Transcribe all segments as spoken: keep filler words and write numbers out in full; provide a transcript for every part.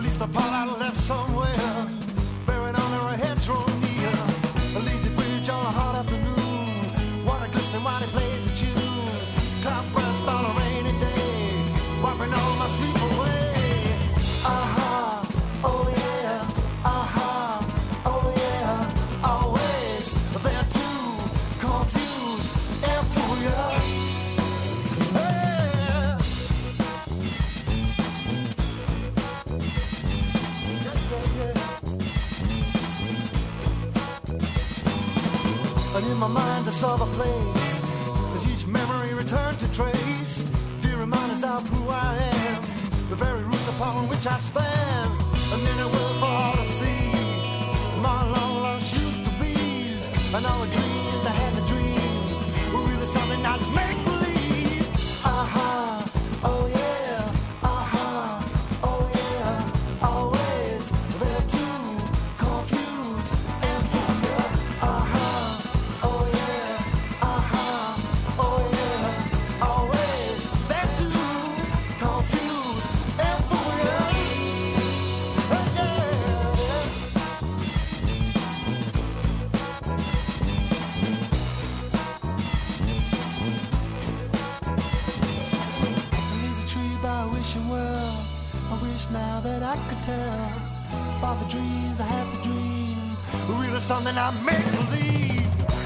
least the part I left somewhere, buried under a hedgerow near a lazy bridge on a hot afternoon. Water glistening while he plays a tune. Cloud burst on a rainy day, wiping all my sleep away. Aha, oh yeah, aha, oh yeah, always they're too confused and furious. Hey. And in my mind I saw the place, as each memory returned to trace dear reminders of who I am, the very roots upon which I stand. And then it will for all to see my long lost used to be's, and all the dreams I had to dream were really something I'd make believe. Aha, oh yeah, aha, oh yeah, always they're too confused and furious. Aha, oh yeah, aha, oh yeah, always they're too confused and furious. Oh, yeah. There's a tree by wishing well. I wish now that I could tell if all the dreams I have to dream were really something I make believe.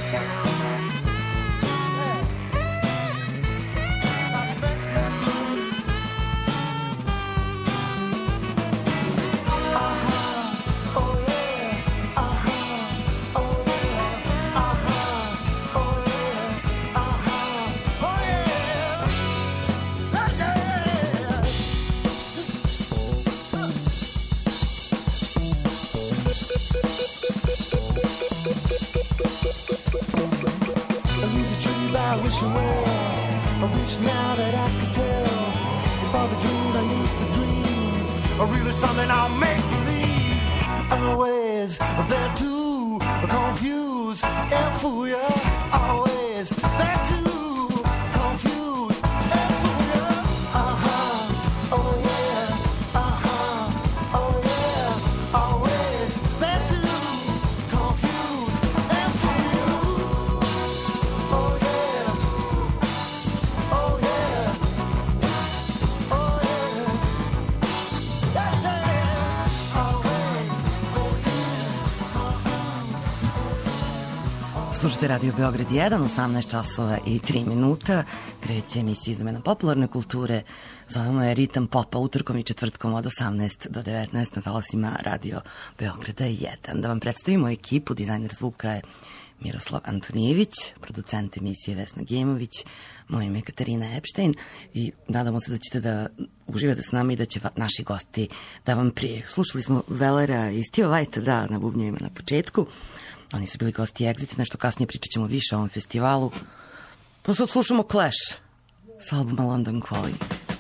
I wish you well. I wish now that I could tell if all the dreams I used to dream are really something I'll make believe. Always they're too confused and fool you. Always they're too confused and fool you. Uh-huh, oh yeah, uh-huh, oh yeah, always they're too confused and fool you. Oh yeah, oh yeah, oh yeah, yeah, yeah. Always they're too confused. Slušajte Radio Beograd jedan, osamnaest časova i tri minuta. Kreće emisija iz domena popularne kulture. Zovemo je Ritam popa utorkom i četvrtkom od osamnaest do devetnaest na talasima Radio Beograda jedan. Da vam predstavimo ekipu, dizajner zvuka je Miroslav Antonijević, producent emisije Vesna Gemović, moje ime je Katarina Epštajn i nadamo se da ćete da uživate s nama i da će va, naši gosti da vam prije. Slušali smo Velera i Steve White, da, na bubnjevima na početku. Oni su bili gosti Exit, nešto kasnije pričat ćemo više o ovom festivalu. Pa sad slušamo Clash s albuma London Calling.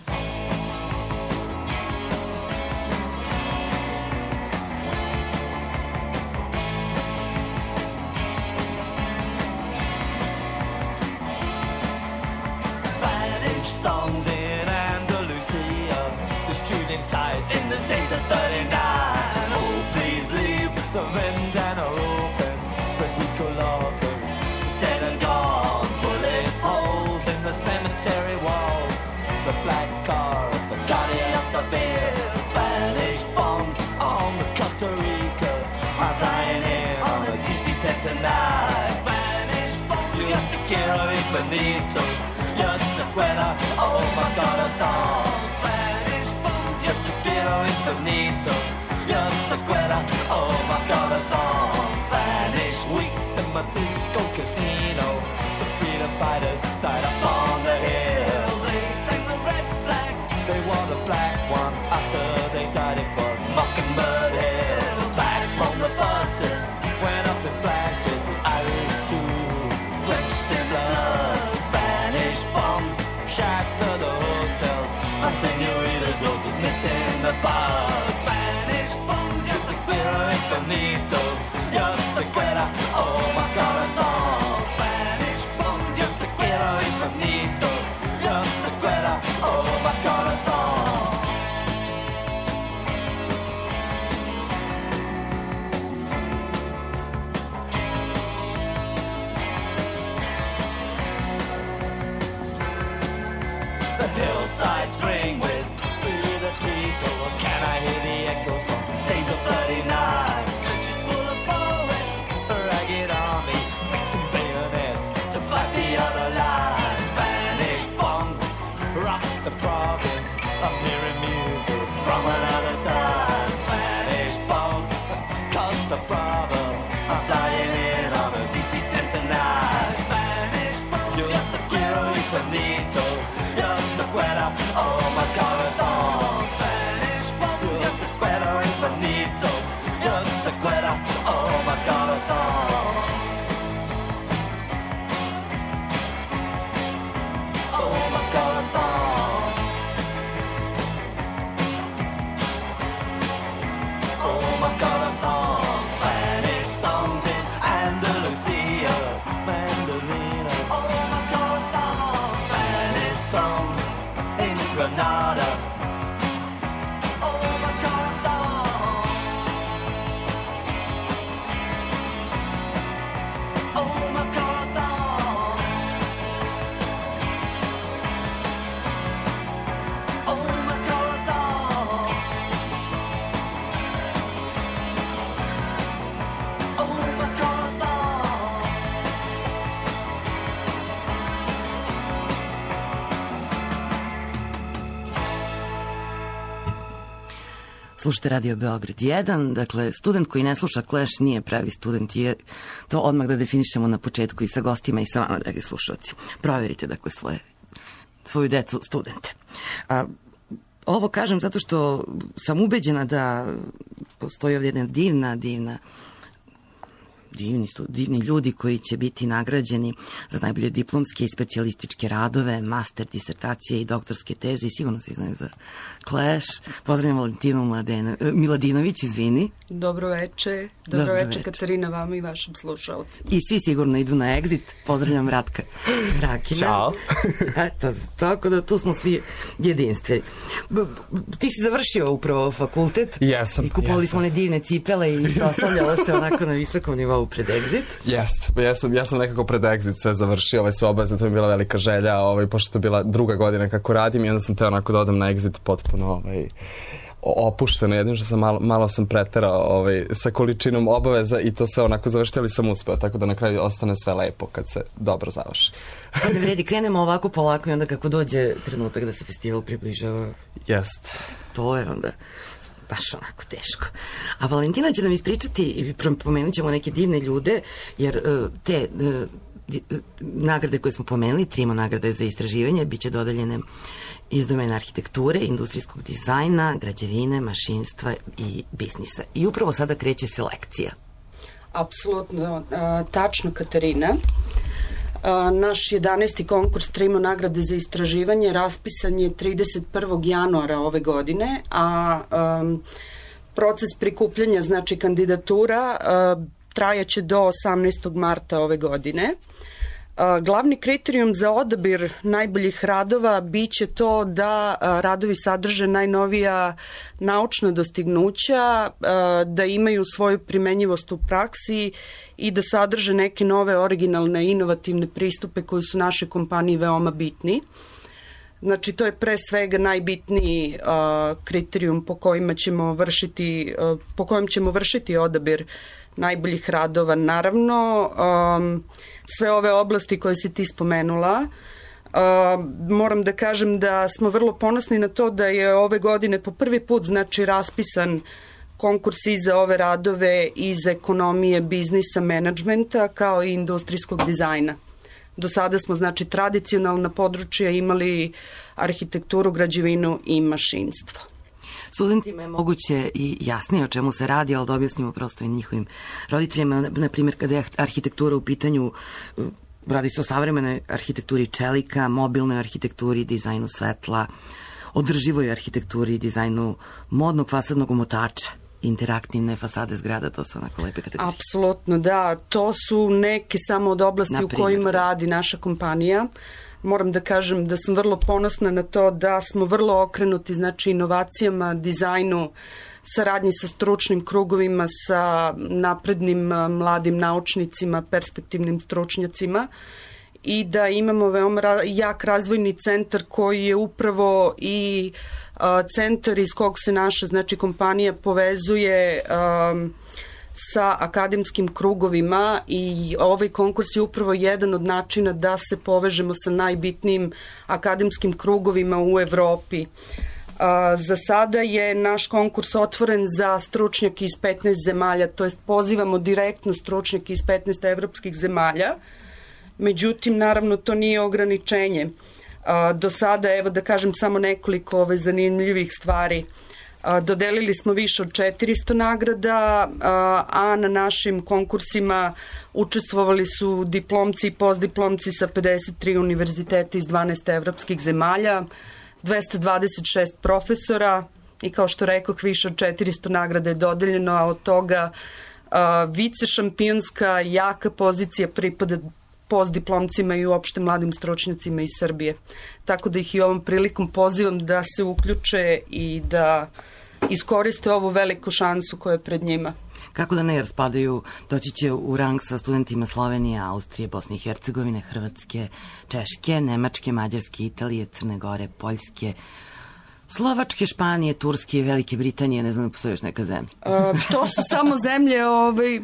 Spanish songs in Andalusia, the shooting sight in the days of thirty-nine. Oh, please leave the vendana open. Federico Locker, dead and gone. Bullet holes in the cemetery wall. The black car, the Guardia Civil. Spanish bombs on the Costa Rica. I'm dying in on the D C ten tonight. Spanish bombs, you got the quiero infinito. Just the cuera, oh my God, a song. Spanish bombs, just the quiero infinito. Just the cuera, oh my God, a song. Spanish weeks in my disco casino. The freedom fighters died up on the hill. They sang the red flag, they wore the black one after they died it for Mockingbird Hill. Back from the buses, went up in flashes, Irish too, drenched in blood. Spanish bombs shatter the hotels, my senoritas all just missed in the bar. Spanish bombs, yes, the quiero infinito. Just the quiera, oh my God, a song. Spanish bombs, just the quiero infinito. Just the quiera, oh my God, a song. bonito, yo te acuerdas, oh my corazón. Oh my corazón. Oh my corazón. Spanish songs in Andalusia, Mandolina. Oh my corazón. Spanish songs in Granada. Oh my corazón. Oh my corazón. Oh my corazón. Oh my corazón. Slušajte Radio Beograd jedan, dakle, student koji ne sluša Clash nije pravi student, je to odmah da definišemo na početku i sa gostima i sa vama, dragi slušalci. Proverite, dakle, svoje, svoju decu studente. A, ovo kažem zato što sam ubeđena da postoji ovdje jedna divna, divna Divni, stu, divni ljudi koji će biti nagrađeni za najbolje diplomske i specijalističke radove, master disertacije i doktorske teze i sigurno svi znaju za Clash. Pozdravljam Valentinu Mladeno, Miladinović, izvini. Dobro veče, dobro, dobro veče, veče Katarina, vama i vašim slušalcima. I svi sigurno idu na Exit. Pozdravljam Ratka Rakina. Ćao. Eto, tako da tu smo svi jedinstveni. B- b- Ti si završio upravo fakultet. Jesam, I kupovali jesam. smo one divne cipele i proslavljalo se onako na visokom nivou pred Exit. Jest, ja sam, ja sam nekako pred Exit sve završio, ovaj, sve obaveze, to mi je bila velika želja, ovaj, pošto to je bila druga godina kako radim i onda sam teo onako da odem na Exit potpuno ovaj, opušteno, jedino što sam malo, malo sam preterao ovaj, sa količinom obaveza i to sve onako završio, ali sam uspeo, tako da na kraju ostane sve lepo kad se dobro završi. Pa ne vredi, krenemo ovako polako i onda kako dođe trenutak da se festival približava, Jest. to je onda baš onako teško. A Valentina će nam ispričati i pomenut ćemo neke divne ljude, jer uh, te uh, di- uh, nagrade koje smo pomenuli, trimo nagrade za istraživanje, bit će dodeljene iz domena arhitekture, industrijskog dizajna, građevine, mašinstva i biznisa. I upravo sada kreće selekcija. Apsolutno, a, tačno, Katarina. A, naš jedanaesti konkurs Trimo nagrade za istraživanje raspisan je trideset prvog januara ove godine, a, a proces prikupljanja, znači kandidatura, a, trajaće do osamnaestog marta ove godine. A, glavni kriterijum za odabir najboljih radova biće to da a, radovi sadrže najnovija naučna dostignuća, a, da imaju svoju primenjivost u praksi i da sadrže neke nove originalne i inovativne pristupe koji su našoj kompaniji veoma bitni. Znači, to je pre svega najbitniji a, kriterijum po kojima ćemo vršiti, a, po kojem ćemo vršiti odabir najboljih radova. Naravno, um, sve ove oblasti koje si ti spomenula, uh, moram da kažem da smo vrlo ponosni na to da je ove godine po prvi put, znači, raspisan konkurs i za ove radove iz ekonomije, biznisa, menadžmenta, kao i industrijskog dizajna. Do sada smo, znači, tradicionalna područja imali arhitekturu, građevinu i mašinstvo. Studentima je moguće i jasnije o čemu se radi, ali da objasnimo prosto i njihovim roditeljima. Na primjer, kada je arhitektura u pitanju, radi se o savremenoj arhitekturi čelika, mobilnoj arhitekturi, dizajnu svetla, održivoj arhitектuri i dizajnu modnog fasadnog omotača, interaktivne fasade zgrada, to su onako lepe kategorije. Apsolutno, da. To su neke samo od oblasti Na u primjer, kojima da. radi naša kompanija. Moram da kažem da sam vrlo ponosna na to da smo vrlo okrenuti, znači, inovacijama, dizajnu, saradnji sa stručnim krugovima, sa naprednim a, mladim naučnicima, perspektivnim stručnjacima i da imamo veoma ra- jak razvojni centar koji je upravo i a, centar iz kog se naša, znači, kompanija povezuje a, sa akademskim krugovima i ovaj konkurs je upravo jedan od načina da se povežemo sa najbitnijim akademskim krugovima u Evropi. A, za sada je naš konkurs otvoren za stručnjake iz petnaest zemalja, to jest pozivamo direktno stručnjake iz petnaest evropskih zemalja. Međutim, naravno, to nije ograničenje. A, do sada, evo da kažem samo nekoliko ove zanimljivih stvari. Dodelili smo više od četiristo nagrada, a na našim konkursima učestvovali su diplomci i postdiplomci sa pedeset tri univerziteta iz dvanaest evropskih zemalja, dvesta dvadeset šest profesora i kao što rekoh, više od četiristo nagrada je dodeljeno, a od toga vice šampionska jaka pozicija pripada postdiplomcima i uopšte mladim stručnjacima iz Srbije. Tako da ih i ovom prilikom pozivam da se uključe i da iskoriste ovu veliku šansu koja je pred njima. Kako da ne, jer spadaju, doći će u rang sa studentima Slovenije, Austrije, Bosne i Hercegovine, Hrvatske, Češke, Nemačke, Mađarske, Italije, Crne Gore, Poljske, Slovačke, Španije, Turske, Velike Britanije, ne znam da postoji još neka zemlja. A, to su samo zemlje, ovaj,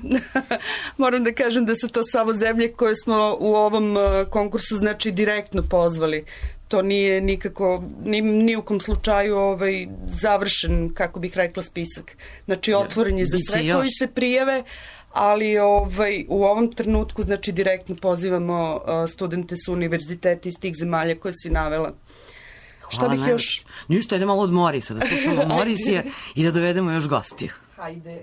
moram da kažem da su to samo zemlje koje smo u ovom konkursu znači direktno pozvali. To nije nikako, ni, ni u kom slučaju ovaj, završen, kako bih rekla, spisak. Znači otvoren je za sve koji se prijave, ali ovaj, u ovom trenutku znači direktno pozivamo uh, studente sa univerziteta iz tih zemalja koje si navela. Šta bih još? Ništa, idemo malo od Morisa, da slušamo Morisija i da dovedemo još gostiju. Hajde.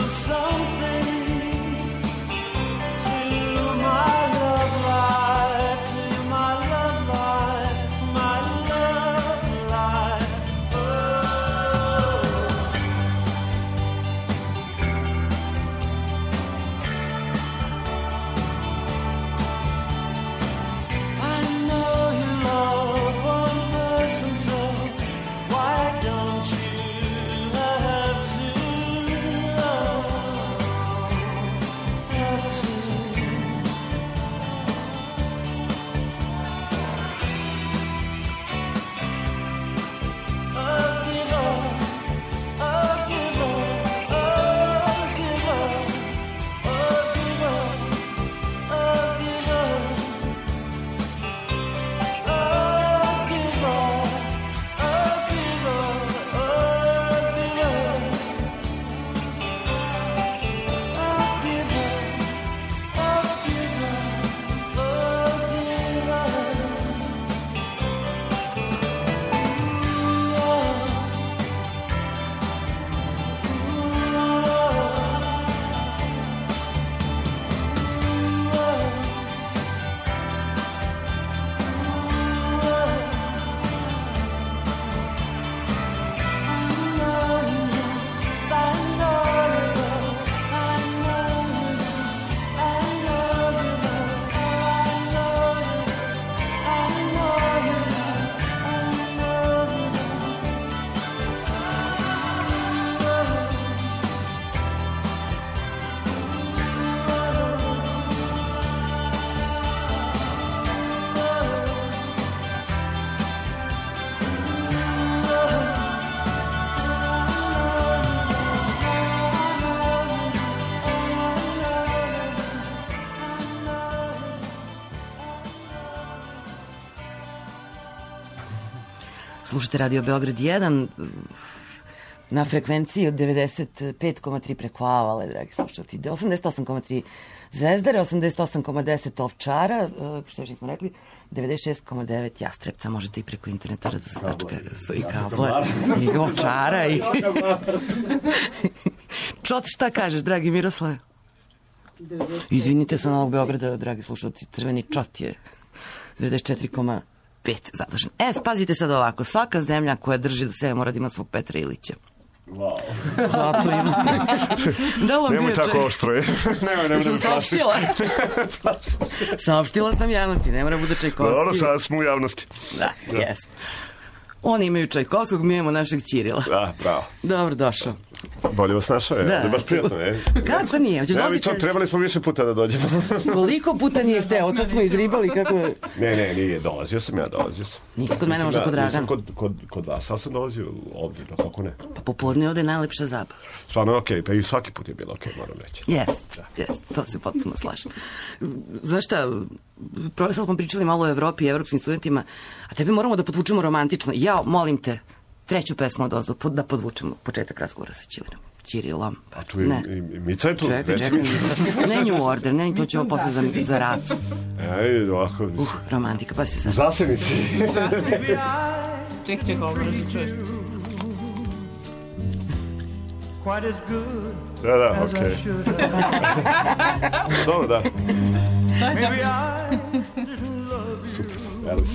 my love life. Slušate Radio Beograd jedan na frekvenciji od devedeset pet zarez tri preko Avale, dragi slušalci, osamdeset osam zarez tri Zvezdare, osamdeset osam zarez deset Ovčara, što još nismo rekli, devedeset šest zarez devet Jastrepca, možete i preko interneta R D S tačka R S i Kablar, i Ovčara, i... Čot, šta kažeš, dragi Miroslave? Izvinite sa Novog Beograda, dragi slušalci, crveni čot je devedeset četiri zarez pet zadužen. E, spazite sad ovako, svaka zemlja koja drži do sebe mora da ima svog Petra Ilića. Wow. Zato ima. Da li nemoj tako oštro je. nemoj, nemoj, nemoj plašiš. Saopštila sam javnosti, ne mora bude Čajkovski. Dobro, sad smo u javnosti. Da, da. Jesmo. Oni imaju Čajkovskog, mi imamo našeg Ćirila. Da, bravo. Dobro, došao. Bolje vas našao, je. Da. Ali baš prijatno, je. Kako nije? Hoćeš ja, to, trebali smo više puta da dođemo. Koliko puta nije hteo? Sad smo izribali kako je... Ne, ne, nije. Dolazio sam ja, dolazio sam. Nisi kod mene, možda kod Dragana. Nisam kod, kod, kod vas, ali sam dolazio ovdje, da kako ne. Pa popodne ovdje je najlepša zabava. Stvarno je okej, okay, pa i svaki put je bilo okej, okay, moram reći. Jest, jest, to se potpuno slažem. Znaš šta, profesor smo pričali malo o Evropi i evropskim studentima, a tebe moramo da podvučemo romantično. Ja, molim te, treću pesmu od ozdo, da podvučemo početak razgovora sa Ćirilom. Ćirilom. Pa tu je i, i Mica je tu. Čekaj, čekaj, Mica. Ne New Order, ne, to ćemo posle za, za racu. Ej, ovako. Uh, romantika, pa si sad. Zaseni si. Ček, ček, ovo da čuješ. Quite as good da, da, okej. Okay. Dobro, da. Maybe I didn't love you. Super, Elvis.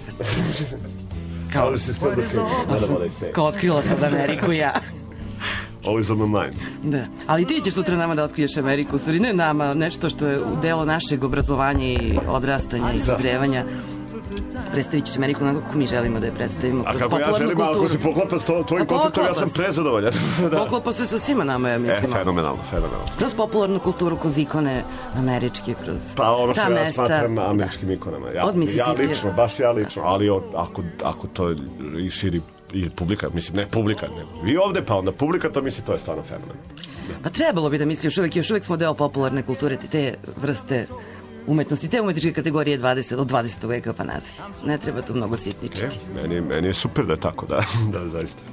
Kao Elvis is still the king, not what I say. Kao otkrila sam Ameriku ja. Always on my mind. Da, ali ti ćeš sutra nama da otkriješ Ameriku, u stvari ne nama, nešto što je delo našeg obrazovanja i odrastanja i sazrevanja. Predstavit ćeš Ameriku onako kako mi želimo da je predstavimo. A kako ja želim, ako se poklapa s tvojim konceptom, ja sam prezadovoljan. Da. Poklapa se sa svima nama, ja mislim. E, fenomenalno, fenomenalno. Kroz popularnu kulturu, kroz ikone američke, kroz pa ono što ta ja mesta. smatram američkim da. ikonama. Ja, Od ja lično, baš ja lično, ali ako, ako to i širi i publika, mislim, ne publika, ne. Vi ovde, pa onda publika, to misli, to je stvarno fenomenalno. Da. Pa trebalo bi da misli, još uvek, još uvek smo deo popularne kulture, te vrste umetnosti, te umetničke kategorije dvadeset, od dvadesetog veka pa nadalje. Ne treba tu mnogo sitničiti. E, meni, meni je super da je tako, da, da, zaista.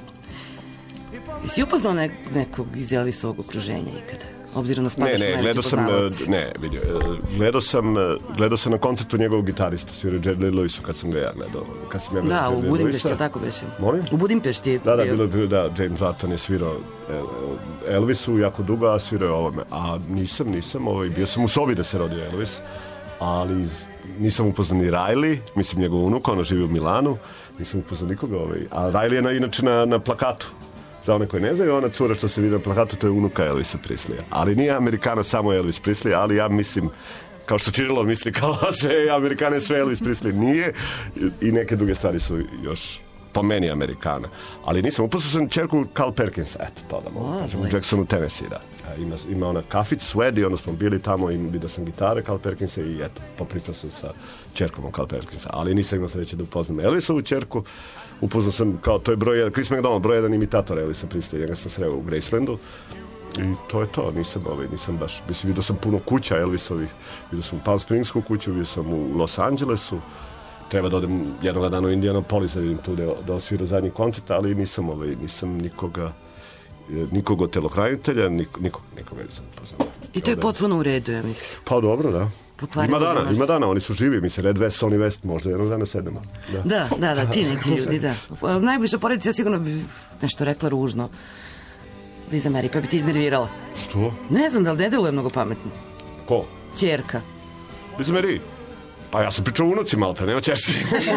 Jesi upoznao nek, nekog iz Elvisovog okruženja ikada? Obzirom da spadaš ne, ne, gledao sam, ne, vidio, gledao sam, gledao sam na koncertu njegovog gitaristu, svirao Jerry Lee Lewisu kad sam ga ja gledao. Kad sam ja da, u Budimpešti, tako beše. Molim? U Budimpešti. Da, da, bilo je, bilo, da, James Button je svirao Elvisu jako dugo, a svirao je ovome. A nisam, nisam, ovaj, bio sam u sobi da se rodio Elvis, ali nisam upoznao ni Riley, mislim njegov unuk, ona živi u Milanu, nisam upoznao nikoga, ovaj, a Riley je na, inače na, na plakatu. Za one koji ne znaju, ona cura što se vidi na plakatu, to je unuka Elvisa Preslija. Ali nije Amerikana samo Elvis Presley, ali ja mislim, kao što Ćirilo misli, kao sve Amerikane, sve Elvis Presley, nije. I neke druge stvari su još po meni Amerikana. Ali nisam, upoznao sam čerku Carl Perkinsa, eto to da mogu kažem, u Jacksonu, Tennessee, da. Ima, ima ona kafić, Swed, i onda smo bili tamo i vidio sam gitare Carl Perkinsa i eto, popričao sam sa čerkom Carl Perkinsa. Ali nisam imao sreće da upoznam Elvisovu čerku. Upoznao sam, kao to je broj jedan, Chris McDonald, broj jedan imitator Elvisa Preslija, njega sam sreo u Gracelandu. I to je to, nisam, ovaj, nisam baš, mislim, vidio sam puno kuća Elvisovih, vidio sam u Palm Springsku kuću, vidio sam u Los Angelesu, treba da odem jednog dana u Indianapolis da vidim tu da, da osvira zadnji koncert, ali nisam, ovaj, nisam nikoga, nikog od telohranitelja, nikog, nikog, nikoga nisam poznao. I to je potpuno u redu, ja mislim. Pa dobro, da. Pokvarimo ima dana, ima dana, oni su živi, mislim, Red West, Sonny West, možda jednog dana sedemo. Da, da, da, da ti neki ljudi, da. Najbliža porodica, ja sigurno bi nešto rekla ružno da izameri, pa bi ti iznervirala. Što? Ne znam, da li ne deluje mnogo pametno. Ko? Ćerka. Izameri? Pa ja sam pričao o unuci malo, nema čerski.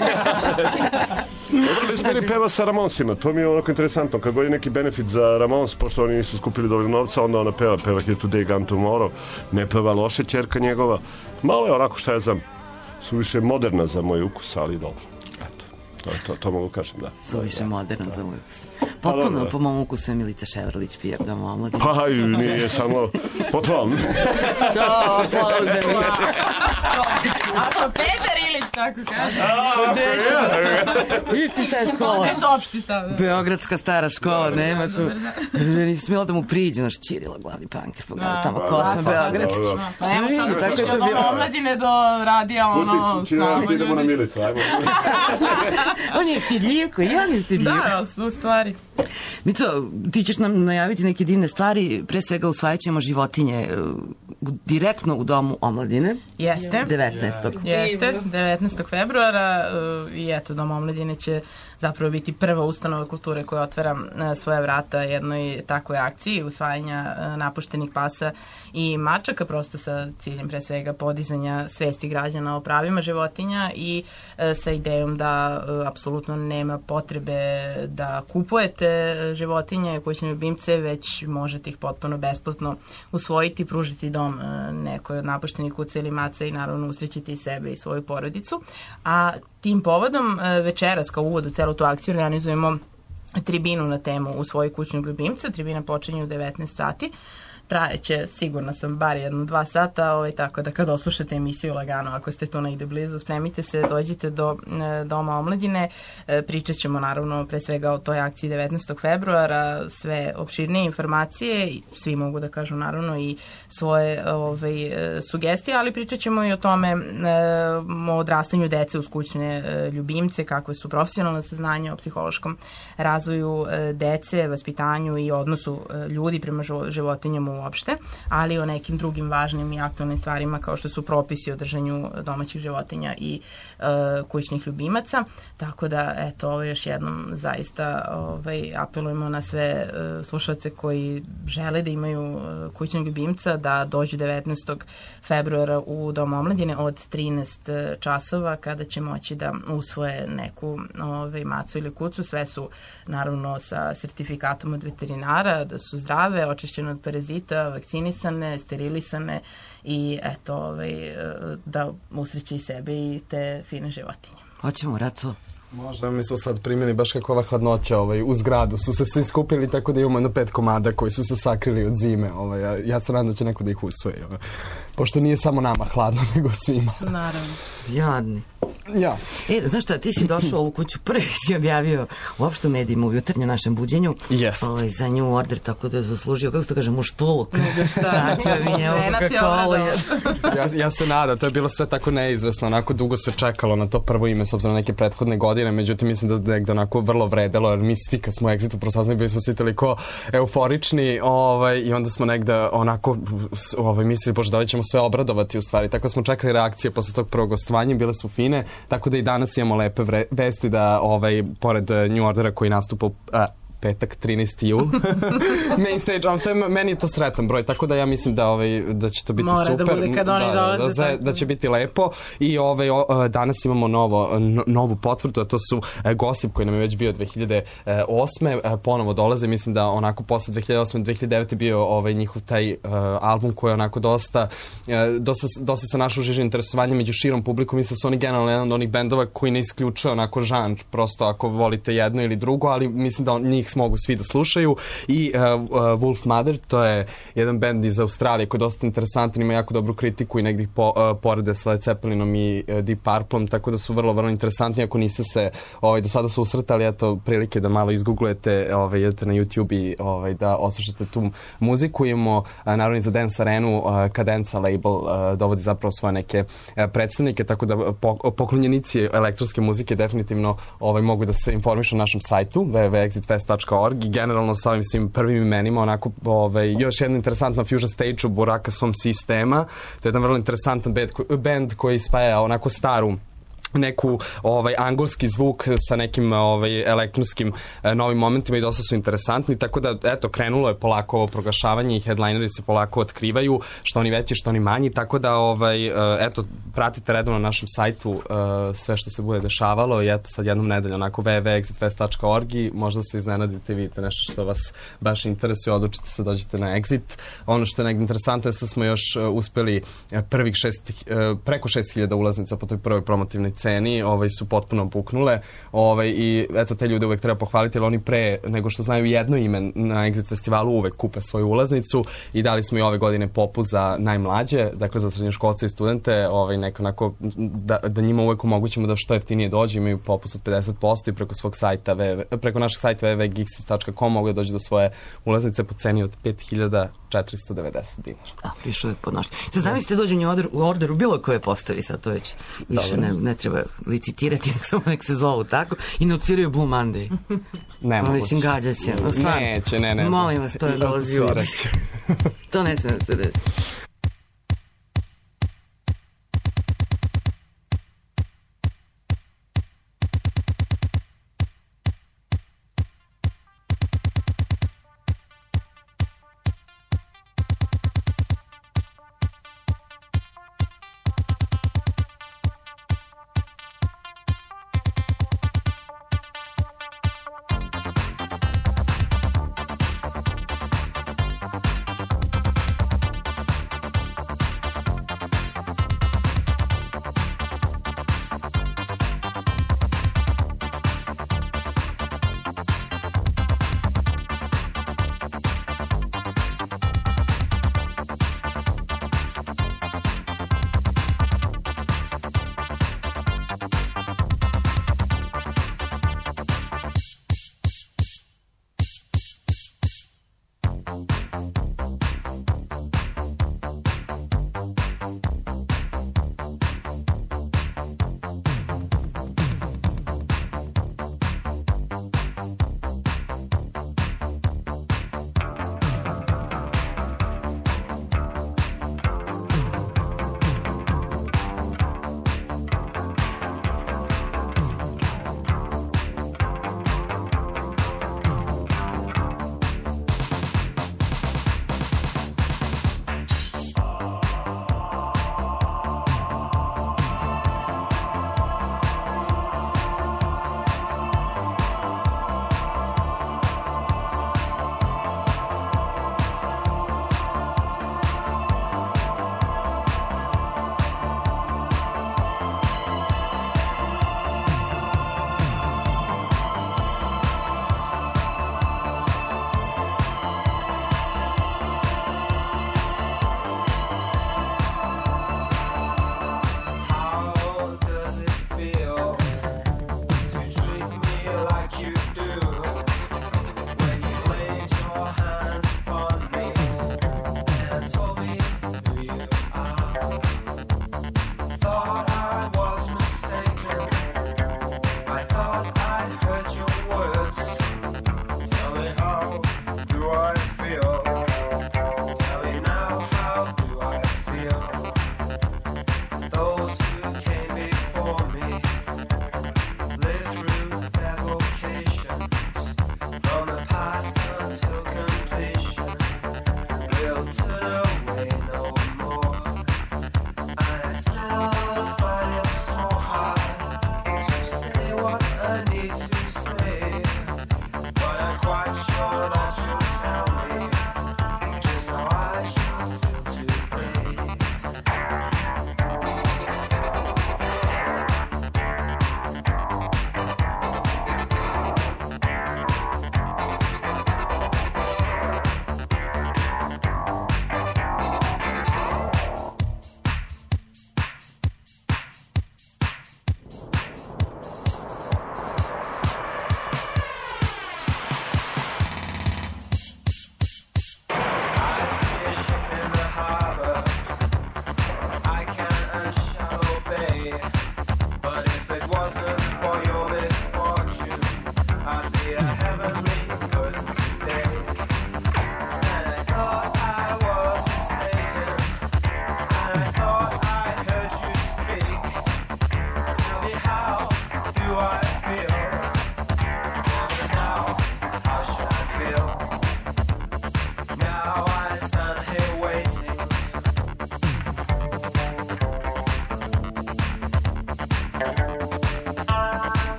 Dobro, Izmeri peva sa Ramonsima, to mi je onako interesantno. Kad god je neki benefit za Ramons, pošto oni nisu skupili dovoljno novca, onda ona peva, peva Here Today, Gone Tomorrow, ne peva loše, čerka njegova. Malo je onako, šta ja znam, suviše moderna za moj ukus, ali dobro. Eto, to, to, to mogu kažem, da. Suviše moderna za moj ukus. Potpuno pa, po mom ukusu je Milica Ševrlić, pijem da mu omladim. Pa, nije samo po tvom. To, aplauze mi. Ako Petar Ilić to tako kaže. Viš ti šta je škola? Ne, to opšti stav. Beogradska stara škola, nema tu. Nisi smjela da mu priđe, naš Čirila, glavni panker, pogledaj tamo Kosme, Beogradski. Pa evo sad, tako je to bilo. Od omladine do radija, ono... Pusti, Čirila, idemo na Milicu, ajmo. On je stidljivko, i on je stidljivko. Da, u stvari. Mico, ti ćeš nam najaviti neke divne stvari, pre svega usvajat ćemo životinje direktno u Domu omladine. Jeste. devetnaestog Jeste, devetnaestog februara i eto, Dom omladine će zapravo biti prva ustanova kulture koja otvara svoje vrata jednoj takvoj akciji usvajanja napuštenih pasa i mačaka, prosto sa ciljem pre svega podizanja svesti građana o pravima životinja i sa idejom da apsolutno nema potrebe da kupujete životinje, kućne ljubimce, već možete ih potpuno besplatno usvojiti, pružiti dom nekoj od napuštenih kuca ili maca i naravno usrećiti i sebe i svoju porodicu. A tim povodom večeras kao uvod u celu tu akciju organizujemo tribinu na temu u svoju kućnog ljubimca. Tribina počinje u devetnaest sati. Trajeće, sigurna sam, bar jedno dva sata, ovaj, tako da kad oslušate emisiju lagano, ako ste tu negde blizu, spremite se, dođite do e, Doma omladine, e, pričat ćemo naravno pre svega o toj akciji devetnaestog februara, sve opširnije informacije, svi mogu da kažu naravno i svoje ovaj, e, sugestije, ali pričat ćemo i o tome, e, o odrastanju dece uz kućne e, ljubimce, kakve su profesionalne saznanja o psihološkom razvoju e, dece, vaspitanju i odnosu e, ljudi prema životinjama uopšte, ali o nekim drugim važnim i aktualnim stvarima kao što su propisi o držanju domaćih životinja i e, kućnih ljubimaca. Tako da, eto, ovo još jednom zaista ovaj, apelujemo na sve e, slušalce koji žele da imaju e, kućnog ljubimca da dođu devetnaestog februara u Dom omladine od trinaest časova kada će moći da usvoje neku ovaj, macu ili kucu. Sve su naravno sa sertifikatom od veterinara, da su zdrave, očišćene od parazita, vakcinisane, sterilisane i eto, ovaj, da usreće i sebe i te fine životinje. Hoćemo, Raco. Možda mi smo sad primjeli baš kako ova hladnoća ovaj, u zgradu su se svi skupili tako da imamo jedno pet komada koji su se sakrili od zime. Ovaj, ja, ja se nadam da će neko da ih usvoji. Ovaj. Pošto nije samo nama hladno, nego svima. Naravno. Jadni. Ja. E, znaš šta, ti si došao u ovu kuću, prvi si objavio uopšte u medijima u jutarnjem našem buđenju. Jest. Ovaj, za New Order, tako da je zaslužio, kako se to kaže, muštuluk. Sve nas je obradalo. ja, ja se nadam, to je bilo sve tako neizvesno, onako dugo se čekalo na to prvo ime s obzirom na neke prethodne godine, međutim mislim da je negde onako vrlo vredelo, jer mi svi kad smo Exitu prosaznali bili smo svi toliko euforični ovaj, i onda smo negde onako ovaj, mislili, bože, da li ćemo sve obradovati u stvari, tako smo čekali reakcije posle tog prvog gostovanja, bile su fine, tako da i danas imamo lepe vre, vesti da ovaj, pored New Ordera koji nastupa u a, petak trinaesti jul main stage, ali to je, meni je to sretan broj, tako da ja mislim da ovaj da će to biti Mora super. Da bude kad oni da, dolaze. Da, da, da će biti lepo i ovaj o, danas imamo novo no, novu potvrdu, a to su e, Gossip koji nam je već bio dve hiljade osme E, ponovo dolaze, mislim da onako posle dve hiljade osme dve hiljade devete bio ovaj njihov taj uh, album koji je onako dosta uh, dosta dosta se našao žiže interesovanje među širom publikom, mislim da su oni generalno jedan od onih bendova koji ne isključuje onako žanr, prosto ako volite jedno ili drugo, ali mislim da on, njih mogu svi da slušaju i uh, uh, Wolf Mother, to je jedan bend iz Australije koji je dosta interesantan, ima jako dobru kritiku i negdje ih po, uh, porede sa Led Zeppelinom i uh, Deep Purplom, tako da su vrlo, vrlo interesantni. Ako niste se ovaj, do sada susretali, eto prilike da malo izgooglujete, ovaj, jedete na YouTube i ovaj, da oslušate tu muziku. Imamo uh, naravno za Dance Arenu, uh, Cadenza label uh, dovodi zapravo svoje neke uh, predstavnike, tako da po, poklonjenici elektronske muzike definitivno ovaj, mogu da se informišu na našem sajtu w w w tačka exit fest tačka org i generalno sa ovim svim prvim imenima onako ovaj, još jedna interesantna fusion stage u Buraka Som Sistema. To je jedan vrlo interesantan band, band koji spaja onako staru neku ovaj angolski zvuk sa nekim ovaj elektronskim e, novim momentima i dosta su interesantni, tako da eto krenulo je polako ovo proglašavanje i headlineri se polako otkrivaju, što oni veći, što oni manji, tako da ovaj e, eto pratite redovno na našem sajtu e, sve što se bude dešavalo i eto sad jednom nedeljom onako w w w tačka exit fest tačka org i možda se iznenadite i vidite nešto što vas baš interesuje, odlučite se, dođete na Exit. Ono što je negdje interesantno je da smo još uh, uspeli uh, prvih šest, uh, preko šest hiljada ulaznica po toj prvoj promotivnoj ceni ovaj, su potpuno buknule ovaj, i eto te ljude uvek treba pohvaliti, jer oni pre nego što znaju jedno ime na Exit festivalu uvek kupe svoju ulaznicu i dali smo i ove godine popust za najmlađe, dakle za srednjoškolce i studente, ovaj, neko onako, da, da njima uvek omogućimo da što jeftinije dođe, imaju popust od pedeset posto i preko svog sajta, preko našeg sajta w w w tačka geeksis tačka com mogu da dođe do svoje ulaznice po ceni od pet hiljada četiristo devedeset dinara. A, prišao je podnošli. Sad zamislite dođenje order, u orderu bilo koje postavi, sad to već više ne, ne treba licitirati, nek samo nek se zovu tako i ne odsviraju Blue Monday. Ne moguće. Mislim, gađa će. Neće, ne, ne. Molim vas, to je dolazi u obzir. To ne smije da se desi.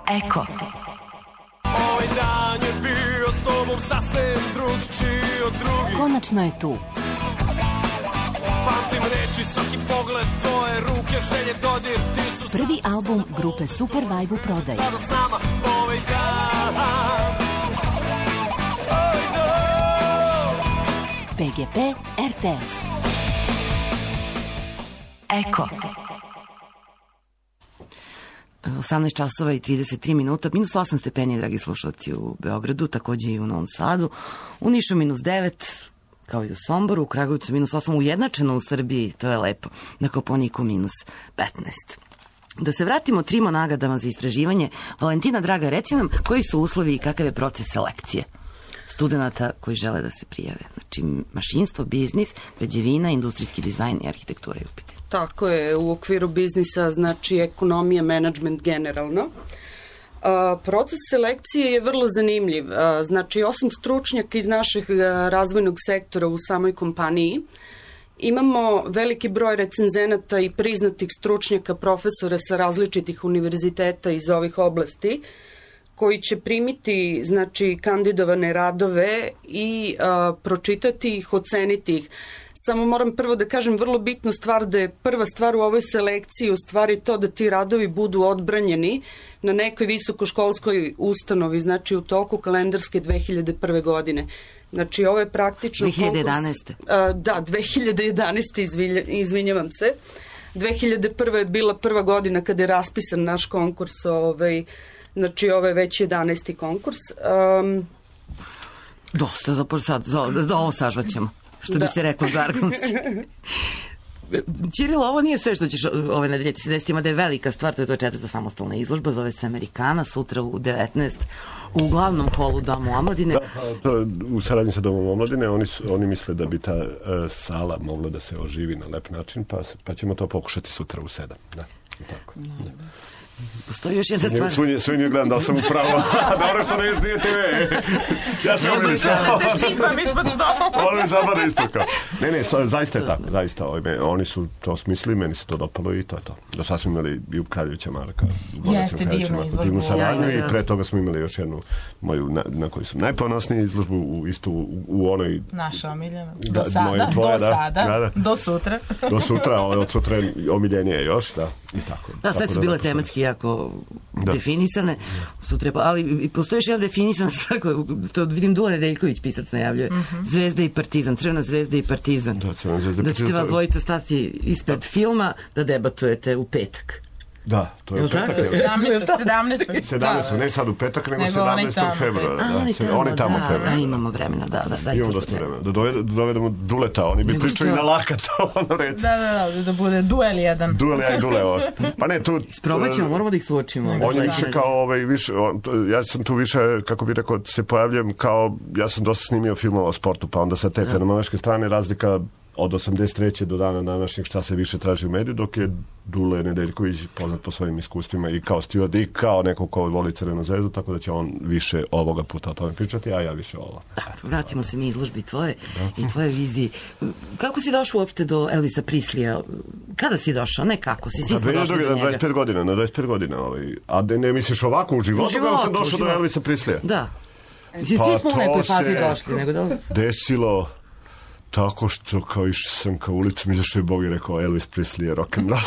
Eko. Ovaj dan je bio s tobom sasvim drugčiji od drugih. Konačno je tu. Pamtim reči, svaki pogled, tvoje ruke, želje, dodir, ti su... Prvi album grupe Super Vibe u prodaji. Sada s nama ovaj dan. Ovaj dan. P G P R T S. Eko. osamnaest časova i trideset tri minuta, minus osam stepeni, dragi slušalci, u Beogradu, takođe i u Novom Sadu, u Nišu minus devet, kao i u Somboru, u Kragujevcu minus osam, ujednačeno u Srbiji, to je lepo, na Kopaoniku minus petnaest. Da se vratimo trimo nagradama za istraživanje, Valentina, draga, reci nam koji su uslovi i kakav je proces selekcije studenta koji žele da se prijave. Znači, mašinstvo, biznis, građevina, industrijski dizajn i arhitektura i upite. Tako je, u okviru biznisa, znači ekonomija, menadžment generalno. A, proces selekcije je vrlo zanimljiv. A, znači, osim stručnjaka iz našeg razvojnog sektora u samoj kompaniji, imamo veliki broj recenzenata i priznatih stručnjaka, profesora sa različitih univerziteta iz ovih oblasti, koji će primiti, znači, kandidovane radove i a, pročitati ih, oceniti ih. Samo moram prvo da kažem vrlo bitnu stvar, da je prva stvar u ovoj selekciji u stvari to da ti radovi budu odbranjeni na nekoj visokoškolskoj ustanovi, znači u toku kalendarske dve hiljade prve godine. Znači, ovo je praktično... dve hiljade jedanaeste. Konkurs, a, da, dve hiljade jedanaeste. Izvilja, izvinjavam se. dve hiljade prve je bila prva godina kada je raspisan naš konkurs, ovaj, znači ovo je već jedanaesti konkurs. Um, Dosta za sad, za, da ovo sažvaćemo, što da bi se reklo žargonski. Ćirilo, ovo nije sve što ćeš ove nedelje ti se desiti, ima da je velika stvar, to je to četvrta samostalna izložba, zove se Amerikana, sutra u devetnaest u glavnom holu Domu omladine. Da, to, u saradnji sa Domom omladine, oni, su, oni misle da bi ta uh, sala mogla da se oživi na lep način, pa, pa ćemo to pokušati sutra u sedam. Da, tako. No, da. Postoji još jedna stvar. Sve, sve nije gledam da sam upravo. Dobro što ne nije te ve. Ja sam ovdje više. Ono mi zabada ispod. Ne, ne, zaista je tako. Zaista, oni su to smislili, meni se to dopalo i to je to. Do sad smo imali i u Kraljevića Marka. Jeste, divna izložba. Divnu saradnju i pre toga smo imali još jednu moju, na, na kojoj sam najponosniji izložbu u, isto u, u onoj... Naša omiljena. Da, do sada, moja, tvoja, do da, sada, da, da. do sutra. Do sutra, od sutra omiljenije još, da. I tako. Da, sve su bile tematski jako da. definisane, sutra, ali postoji još jedna definisana stvar koju, to vidim Dula Nedeljković pisac najavljuje, mm -hmm. Zvezda i Partizan, Crvena zvezda i Partizan. Da, Crvena zvezda i Partizan. Da ćete vas dvojica stati ispred filma da debatujete u petak. Da, to je petak. sedamnaestog sedamnaestog ne sad u petak, nego sedamnaestog februara. Da, oni tamo, oni tamo da, da, imamo vremena, da, da. da imamo dosta vremena. Da dovedemo Duleta, oni bi pričali na lakat, ono reći. Da, da, da, da bude duel jedan. Duel, ja i Dule, ovo. Pa ne, tu... Isprobat ćemo, moramo da ih suočimo. On je više kao, ovaj, više, ja sam tu više, kako bi rekao, se pojavljujem kao, ja sam dosta snimio filmova o sportu, pa onda sa te fenomenološke strane razlika od osamdeset treće do dana današnjeg šta se više traži u mediju, dok je Dule Nedeljković poznat po svojim iskustvima i kao steward i kao neko ko voli Crvenu zvezdu, tako da će on više ovoga puta o tome pričati, a ja više ovo. Da, vratimo se mi izložbi tvoje da. i tvoje vizije. Kako si došao uopšte do Elvisa Prislija? Kada si došao? Ne kako si, svi smo došli do njega. Na dvadeset pet godina, na dvadeset pet godina. Ovaj. A ne, ne misliš ovako u životu, kako sam došao do Elvisa Prislija? Da. Mislim, pa svi smo u nekoj fazi došli, nego da... desilo tako što kao išao sam kao ulicom, izašao je Bog i rekao Elvis Presley je rock'n'roll.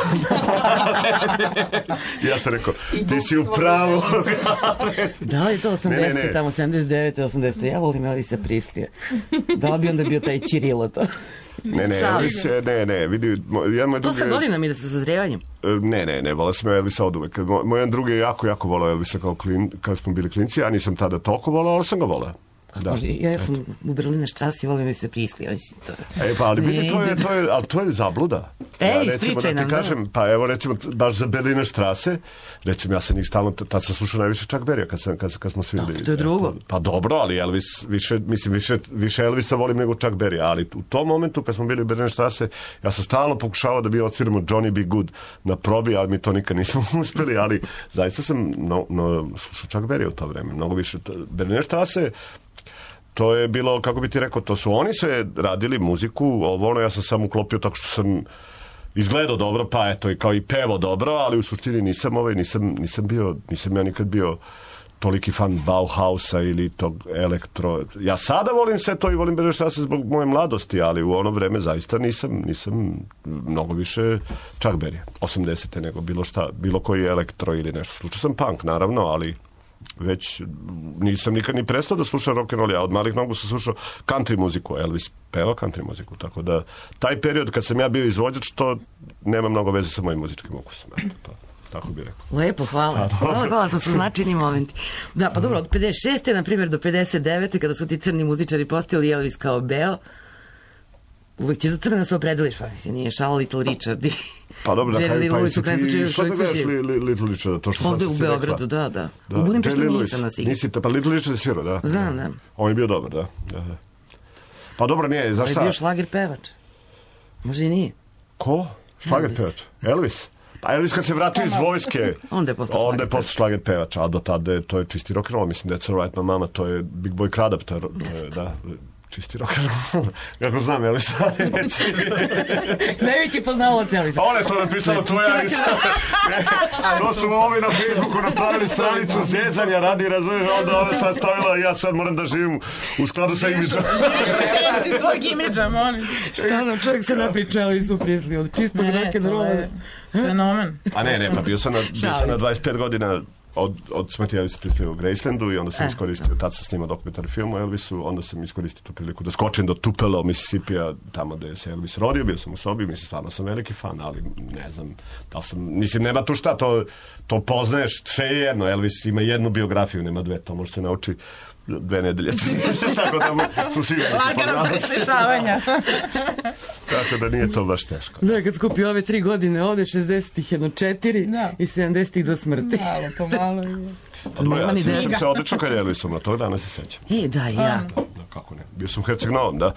Ja sam rekao, ti si u pravu. Da li to osamdeset, ne, ne, ne. Tamo sedamdeset devete, osamdeset Ja volim Elvisa Preslija. Da li bi onda bio taj Ćirilo to? Ne, ne, Elvis, ne, ne, vidi, jedan moj drugi... To sa godinama ide sa sazrevanjem? Ne, ne, ne, volao sam Elvisa od uvek. Moj jedan drugi je jako, jako volao Elvisa kao klin, kad smo bili klinci, ja nisam tada toliko volao, ali sam ga volao. Da. Ja sam Eto. u Berliner štrasi, volim da se Prislija. E, pa, ali vidi, to je, to je, ali to je zabluda. E, ja, ispričaj da nam. Ti kažem, pa evo, recimo, baš za Berliner štrase, recimo, ja sam njih stalno, tad sam slušao najviše Chuck Berrya, kad, sam, kad, kad smo svirali. Da, to je drugo. Eto, pa dobro, ali Elvis, više, mislim, više, više Elvisa volim nego Chuck Berrya, ali u tom momentu, kad smo bili u Berliner štrase, ja sam stalno pokušavao da bi odsviramo Johnny B. Good na probi, ali mi to nikad nismo uspeli, ali zaista sam no, no, slušao Chuck Berrya u to vreme, mnogo više. Berliner štrase, to je bilo, kako bi ti rekao, to su oni sve radili muziku, ovo ono, ja sam samo uklopio tako što sam izgledao dobro, pa eto, i kao i pevo dobro, ali u suštini nisam, ovaj, nisam, nisam bio, nisam ja nikad bio toliki fan Bauhausa ili tog elektro. Ja sada volim sve to i volim Bežeš se zbog moje mladosti, ali u ono vreme zaista nisam, nisam mnogo više Čakberija, osamdesete nego bilo šta, bilo koji elektro ili nešto. Slučao sam punk, naravno, ali već nisam nikad ni prestao da slušam rock'n'roll. Ja od malih nogu sam slušao country muziku, Elvis peva country muziku, tako da taj period kad sam ja bio izvođač, to nema mnogo veze sa mojim muzičkim ukusom. Eto, to. Tako bih rekao. Lepo, hvala. Hvala, hvala, to su značajni momenti. Da, pa dobro, od pedeset šeste na primjer do pedeset devete kada su ti crni muzičari postali Elvis kao Beo, uvek će za crne da se opredeliš, pa mislim, nije šala Little Richard i pa dobro, Jerry Lee Lewis u krenu slučaju što ne veš Little Richard, to što sam ovde se u rekla. Beogradu, da, da. da. U Budimpeštu nisam na sigurno. Nisi, pa Little Richard je svirao, da. Znam, da. On je bio dobar, da. da, da. Pa dobro, nije, znaš šta? Ali je bio šlager pevač. Možda i nije. Ko? Šlager pevač? Elvis? Pa Elvis kad se vratio iz vojske, onda je postao onda je postao šlager pevač, a do tada je, to je čisti rock'n'roll, mislim, That's Alright My Mama, to je Big Boy Crudup, to je, to je da, čisti rock'n'roll. Kako znam, Elvis, reci mi. Najveći poznavalac Elvisa. Pa on je to napisalo, to ja nisam. To su ovi na Facebooku napravili stranicu zezanja, radi, razumiješ, onda ona sad stavila, ja sad moram da živim u skladu sa imidžom. Ja si svog imidža, molim. Šta nam, čovjek se napriča Elvisu Presley, od čistog rock'n'rolla. Fenomen. A ne, ne, pa bio sam na, bio sam na dvadeset pet godina od, od smrti Elvisa Presley u Gracelandu i onda sam iskoristio, tad sam snimao dokumentarni film o Elvisu, onda sam iskoristio tu priliku da skočim do Tupelo, Mississippi-a, tamo gde se Elvis rodio, bio sam u sobi, mislim, stvarno sam veliki fan, ali ne znam, da li sam, mislim, nema tu šta, to, to poznaješ, sve je jedno, Elvis ima jednu biografiju, nema dve, to može se nauči dve nedelje. Tako da su svi veliki poznavali. Lagano preslišavanja. Tako da nije to baš teško. Da, kad skupi ove tri godine ovde, šezdesetih jedno četiri i sedamdesetih do smrti. Malo, pomalo je. Pa dobro, ja sjećam se odlično kad je Elvis umro, tog dana se sećam. E, da, ja. Da, da, kako ne, bio sam Herceg Novom, da.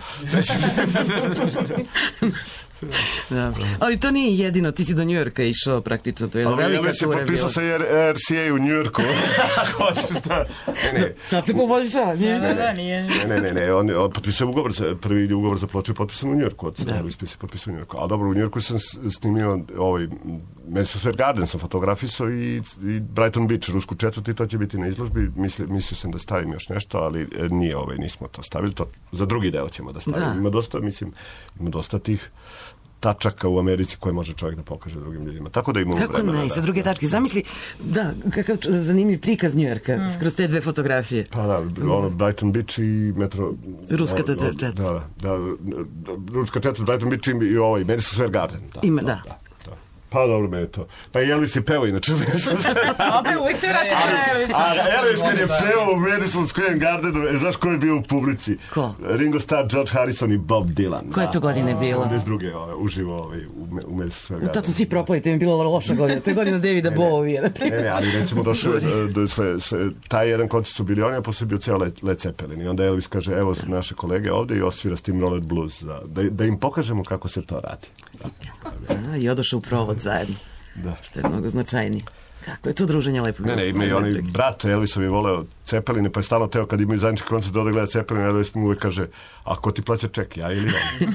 Da. Ali to nije jedino, ti si do Njujorka išao praktično, to je ali velika tura. Ali je potpisao sa R C A u Njujorku. Hoćeš da... Ne, ne. Sad te poboljšava, nije? Da, da, nije. Ne, ne, ne, ne, on, on potpisao ugovor, za, prvi ugovor za ploču je potpisan u Njujorku, od Elvis se potpisao u Njujorku. A dobro, u Njujorku sam snimio ovaj, Madison Square Garden sam fotografisao i, i Brighton Beach, rusku četvrti, to će biti na izložbi. Mislio, mislio sam da stavim još nešto, ali nije, ovaj, nismo to stavili. To za drugi deo ćemo da stavimo. Da. Ima dosta, mislim, ima dosta tih tačaka u Americi koje može čovjek da pokaže drugim ljudima. Tako da imamo kako vremena. Kako ne, sa druge tačke. Zamisli, da, kakav zanimljiv prikaz Njujorka, mm. skroz te dve fotografije. Pa da, ono, Brighton Beach i metro... Ruska četvrt. Da, da, da, Ruska četvrt, Brighton Beach i ovaj, Madison Square Garden. Da, Ima, da. da. da. Pa dobro, me je to. Pa i Elvis je peo inače. Opet uvijek se vrati na Elvis. A Elvis kad je peo u Madison Square Gardenu, e, znaš ko je bio u publici? Ko? Ringo Starr, George Harrison i Bob Dylan. Koje to godine bilo? sedamdeset druge uživo ovaj, u, u Madison Square Gardenu. Tad su svi propali, to je bilo loša godina. To je godina Davida Bowie. Ne, ne, ali recimo došao do sve, sve, taj jedan koncert su bili oni, a posle bio ceo Led, Led Zeppelin. I onda Elvis kaže, evo naše kolege ovde i osvira Steamroller Blues. Da, da, da im pokažemo kako se to radi. Da. A, i odošao u provod zajedno. Da. Što je mnogo značajnije. Kako je to druženje lepo. Ne, ne, ima i onaj brat Elvisov je voleo Ceppeline, pa je stalno teo kad imaju zajednički koncert da ode gleda Ceppeline, Elvis mu uvek kaže, a ko ti plaća ček, ja ili on?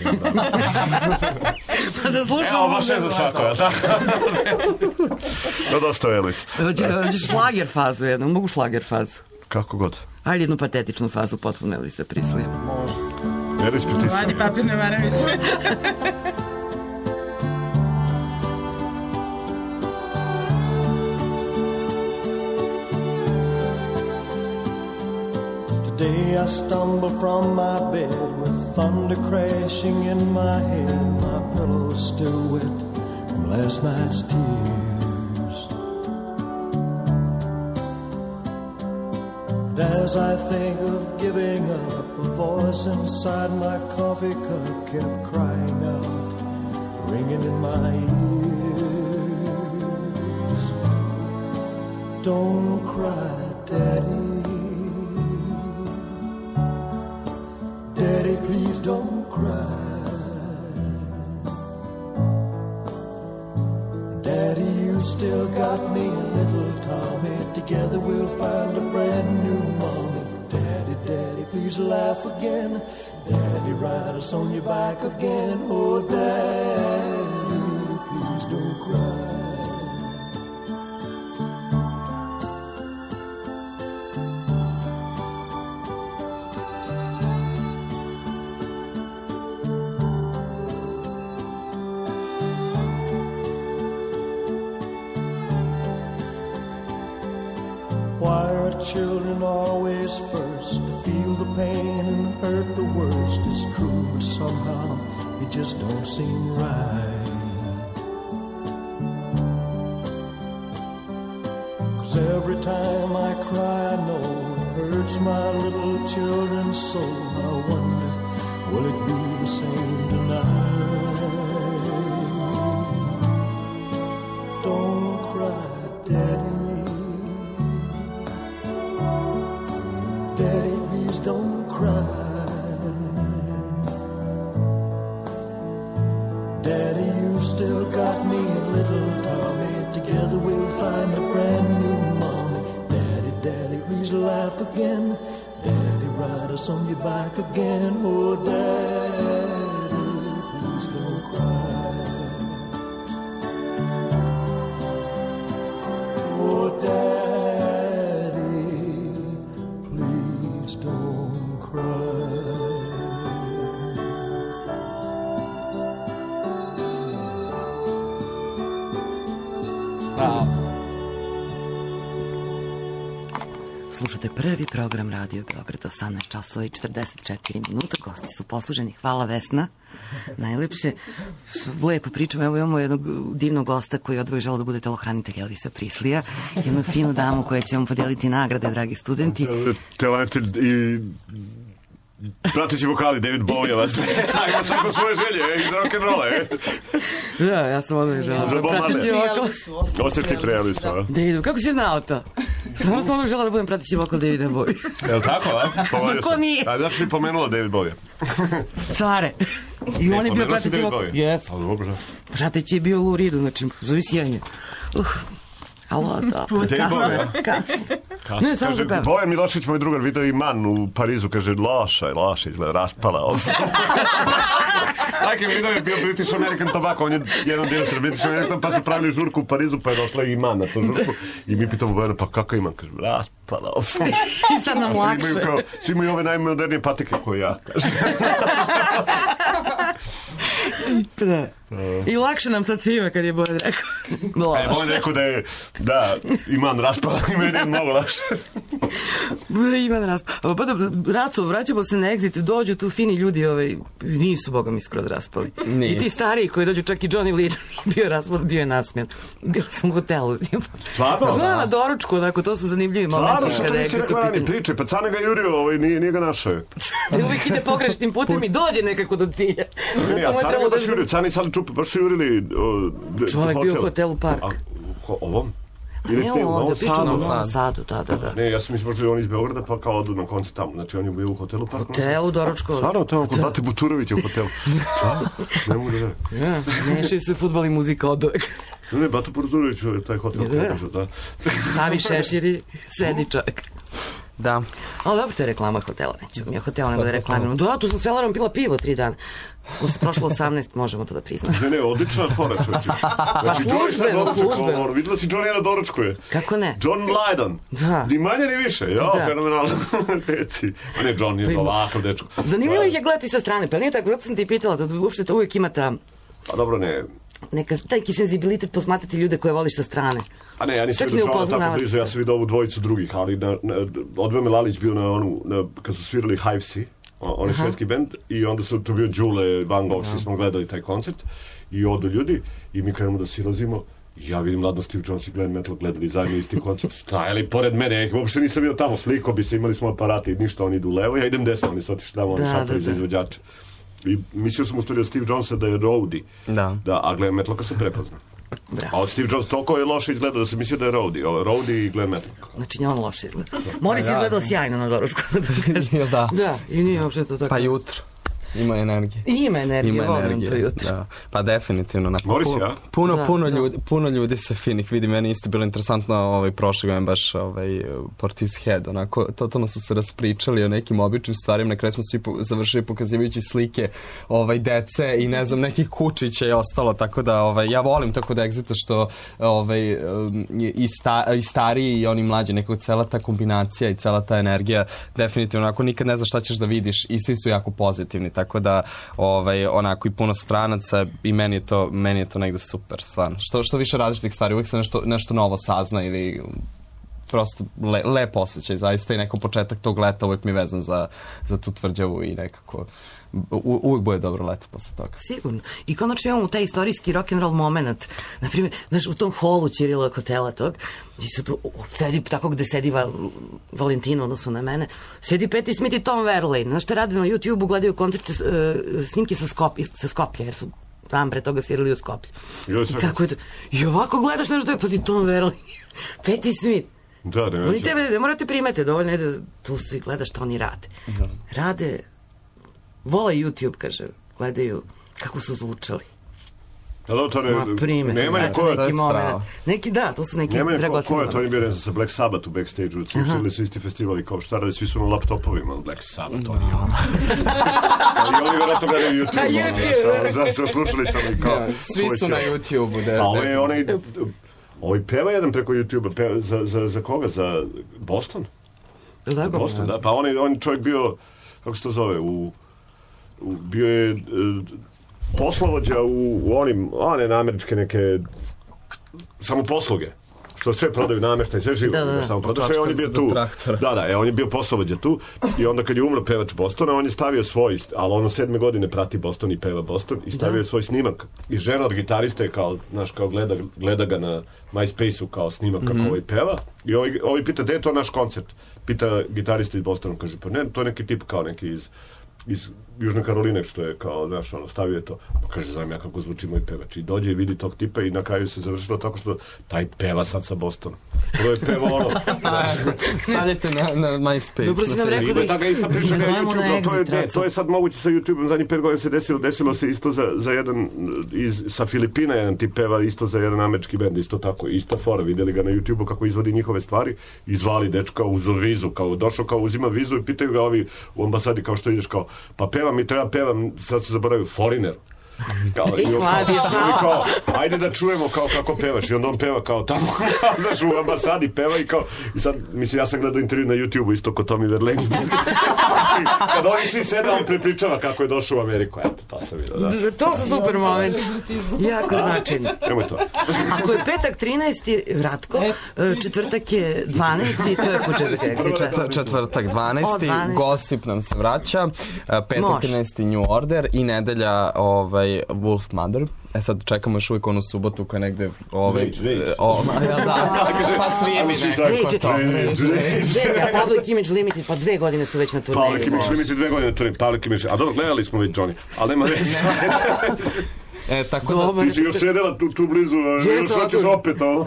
Pa da slušamo. Evo, baš ne za svako, jel tako? No, dosta Elvis. Hoćeš šlager fazu jednu, mogu šlager fazu? Kako god. Ajde jednu patetičnu fazu potpuno Elvisa Presley. Može. Elvis pritisne. Vladi papirne maravice. Today I stumble from my bed with thunder crashing in my head, my pillow still wet from last night's tears. And as I think of giving up, a voice inside my coffee cup kept crying out, ringing in my ears. Don't cry, Daddy. Daddy, please don't cry. Daddy, you still got me, little Tommy. Together we'll find a brand new mommy. Daddy, Daddy, please laugh again. Daddy, ride us on your back again. Oh, Daddy, Why are children always first to feel the pain and hurt the worst? It's true, but somehow it just don't seem right. 'Cause every time I cry I know it hurts my little children's soul. I wonder, will it be the same tonight? Don't cry, Daddy. Daddy, please don't cry. Daddy, you've still got me and little Tommy. Together we'll find a brand new mommy. Daddy, Daddy, please laugh again. Daddy, ride us on your back again. Oh, Daddy, please don't cry. Oh, Daddy, please don't cry. Wow. Slušate prvi program Radio Beograd, osamnaest časova i četrdeset četiri minuta. Gosti su posluženi. Hvala, Vesna. Najlepše. Lepo pričamo. Evo imamo jednog divnog gosta koji je odvoj želeo da bude telohranitelj Elvisa Prislija. Jednu finu damu koja će vam podeliti nagrade, dragi studenti. Telohranitelj i prateći vokali David Bowie, vas dve. Ima svako svoje želje, iz rock'n'rolla, e? Da, ja sam odvoj želeo da prateći vokal. Ostaš ti pre Elvisa, a? Davidu, kako si znao to? Samo sam odvoj želeo da budem prateći vokal Davida Bowie. Je li tako, a? Povoljio Ko nije? A zašto si pomenula David Bowie? Care. I on je bio prateći vokal. Jes. Ali dobro. Prateći je bio u Lou Reedu, znači, zavisijanje. Uh. Alo, da, kasno, kasno. Ne, samo kaže, da pevam. Bojan Milošić, moj drugar, video i man u Parizu, kaže, loša je, loša izgleda, raspala. Like je video je bio British American Tobacco, on je jedan direktor British American, pa su pravili žurku u Parizu, pa je došla i man na tu žurku. I mi pitamo Bojana, pa kako imam? Kaže, raspala. I sad nam lakše. Svi imaju ove najmodernije patike koje ja, kaže. Da. I lakše nam sad svima kad je Bojan rekao. Loše. Bojan rekao da je, da, Iman raspala i meni je mnogo lakše. Iman raspala. Pa da, Raco, vraćamo se na Exit, dođu tu fini ljudi, ovaj, nisu, boga mi, skroz raspali. Nis. I ti stariji koji dođu, čak i Johnny Lee bio raspal, bio je nasmijan. Bila sam u hotelu s njim. Stvarno? Da, na doručku, onako, to su zanimljivi momenti. Stvarno, što nisi rekla rani priče, pa Cane ga jurio, ovaj, nije, nije ga našao. Da uvijek ide pogrešnim putem i dođe nekako do cilja. Ne, a Cane ga baš jurio, Cane i Sali Čup baš jurili čovjek bio u hotelu Park. A, ovom? Ili ne, ovdje, priču na Novom Sadu, da, da, da. Ne, ja sam mislio da on iz Beograda, pa kao odu na koncert tamo. Znači, on je bio u hotelu Park. Hotelu, Doručko. Stvarno, tamo kod Bate Buturovića u hotelu. Ne mogu da da. Ja, mešaju se futbol i muzika od uvek. Ne, ne, Bate Buturović je taj hotel. Da. Stavi šešir i sedi čovjek. Da. Ali dobro, to je reklama hotela, neću mi je hotela nego da reklamiramo. Da, tu sam s Velarom pila pivo tri dana. Posle prošlo osamnaest, možemo to da priznamo. Ne, ne, odlična fora, čovječe. Pa službeno, službeno. Videla si Johnny na doručku je. Kako ne? John Lydon. Da. Ni manje, ni više. Jo, da. Fenomenalno. Reci. A ne, John je ovakav dečko. Zanimljivo ih je gledati sa strane, pa nije tako, zato sam ti pitala da uopšte to uvijek ima ta... Pa dobro, ne... Neka tajki senzibilitet posmatrati ljude koje voliš sa strane. A ne, ja nisam vidio Johna tako blizu, ja sam vidio ovu dvojicu drugih, ali na, na, odveo me Lalić bio na onu, na, kad su svirali Hivesi, on je švedski band, i onda su tu bio Đule, Van Gogh, svi smo gledali taj koncert, i odu ljudi, i mi krenemo da silazimo, ja vidim mladno Steve Jones i Glenn Metal gledali zajedno isti koncert, stajali pored mene, ja ih uopšte nisam bio tamo, sliko bi se, imali smo aparate i ništa, oni idu levo, ja idem desno, oni su otišli tamo, oni šatori za izvođače. I mislio sam u studiju Steve Jonesa da je roadie, da. Da, a Glenn Metalka se prepozna. Bravo. A od Steve Jobs toliko je loše izgleda da sam mislio da je roadie, roadie i Glenn Metalka. Znači nije on loše izgleda. Moritz izgledao sjajno na doručku. Da. Da, i nije uopšte to tako. Pa jutro. Ima energije. Ima energije, Ima volim energije, to jutro. Da. Pa definitivno. Moris, ja? Puno, da, puno, da. Ljudi, puno ljudi se finih vidi. Meni isto bilo interesantno ovaj, prošle godine baš ovaj, Portishead. Onako, totalno su se raspričali o nekim običnim stvarima. Na kraju smo svi po, završili pokazivajući slike ovaj, dece i ne znam, nekih kučića je ostalo. Tako da ovaj, ja volim tako da Exita što ovaj, i, sta, i stariji i oni mlađi. Nekako cela ta kombinacija i cela ta energija definitivno onako nikad ne znaš šta ćeš da vidiš i svi su jako pozitivni. Tako da ovaj, onako i puno stranaca i meni je to, meni je to negde super, stvarno. Što, što više različitih stvari, uvijek se nešto, nešto novo sazna ili prosto le, lep osjećaj, zaista i neko početak tog leta uvek mi je vezan za, za tu tvrđavu i nekako u, uvek bude dobro leto posle toga. Sigurno. I konačno imamo taj istorijski rock'n'roll moment. Naprimjer, znaš, u tom holu Ćirilovog hotela tog, gdje se tu sedi, tako gde sedi Val, Valentina, odnosno na mene, sedi Patti Smith i Tom Verlaine. Znaš, te rade na YouTube-u, gledaju koncerte, uh, snimke sa, Skop, sa Skoplja, jer su tam pre toga svirali u Skoplju. I kako je to? I ovako gledaš nešto, je, pazi, Tom Verlaine, Patti Smith. Da, ne, oni tebe ne morate primete, dovoljno je da tu svi gledaš šta oni rade. Da. Rade, vole YouTube, kaže, gledaju kako su zvučali. Da, to ne, Ma, primjer, nemanje ko je neki moment. Neki, da, to su neki dragoceni. Ko je to, oni bio ne znam, sa Black Sabbath u backstage-u, slučili su isti festivali kao šta radi, svi su na laptopovima, Black Sabbath, oni ono. I oni vjerojatno gledaju YouTube, za sa slušalicama. Kao, svi su na YouTube-u. A ovaj, onaj, ovaj peva jedan preko YouTube-a, peva, za, za, za koga? Za Boston? Da, Boston, da. Pa on je, on čovjek bio, kako se to zove, u, u bio je... poslovođa u, u onim, one američke neke samoposluge, što sve prodaju namještaj, sve živo, da, da, samo prodaše, on je bio tu. Da, da, e, on je bio poslovođa tu i onda kad je umro pevač Bostona, on je stavio svoj, ali ono sedme godine prati Boston i peva Boston i stavio je svoj snimak. I žena od gitariste kao, znaš, kao gleda, gleda ga na MySpace-u kao snimak kako mm-hmm. ovaj peva i ovaj, ovaj pita, gde je to naš koncert? Pita gitarista iz Bostona, kaže, pa ne, to je neki tip kao neki iz iz Južne Karoline, što je kao, znaš, ono, stavio je to, pa kaže, znam ja kako zvuči moj pevač. I dođe i vidi tog tipa i na kraju se završilo tako što taj peva sad sa Bostona. To je peva ono, znaš. Stavljate na, na MySpace. Dobro si nam rekao da... Ima taka ista priča na YouTube, to je, ne, to je sad moguće sa YouTube-om, zadnjih pet godina se desilo, desilo se isto za, za jedan, iz, sa Filipina, jedan tip peva isto za jedan američki bend, isto tako, ista fora, vidjeli ga na YouTube-u kako izvodi njihove stvari, izvali dečka uz vizu, kao došao, kao uzima vizu i pitaju ga ovi u ambasadi kao što ideš, kao pa pevam i treba pevam, sad se zaboravio, Foreigner. Kao, i on, kao, kao, ajde da čujemo kao kako pevaš i onda on peva kao tamo, znaš, u ambasadi peva i kao, i sad, mislim, ja sam gledao intervju na YouTube-u isto ko Tommy Verlaine. Kad oni svi sede, on prepričava kako je došao u Ameriku, eto, to sam vidio, da. To su super moment, jako značajno. Nemoj to. Ako je petak trinaesti Ratko, četvrtak je dvanaesti to je početak Exit. Četvrtak dvanaesti Gossip nam se vraća, petak trinaesti New Order i nedelja, ovaj, Wolf Mother. E sad čekamo još uvijek onu subotu koja je negde ovaj, Rage, Rage. O, ja, da, pa svi mi nekako to. Rage, a Public Image Limited, pa dve godine su već na turneji. Public Image Limited, dve godine na turneji. Public Image, a dobro, gledali smo već Johnny, ali nema veze. E, tako da... Ti si još sjedela tu, tu blizu, još hoćeš opet ovo.